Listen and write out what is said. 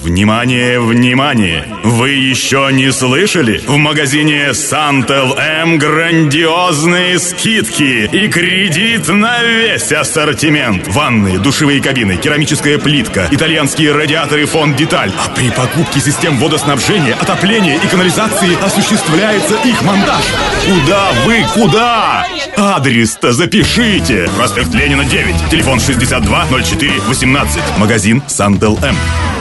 Внимание, внимание! Вы еще не слышали? В магазине Santel M грандиозные скидки и кредит на весь ассортимент. Ванны, душевые кабины, керамическая плитка, итальянские радиаторы фон Деталь. А при покупке систем водоснабжения, отопления и канализации осуществляется их монтаж. Куда вы, куда? Адрес-то запишите. Проспект Ленина, 9. Телефон 62 04 18. Магазин Santel M.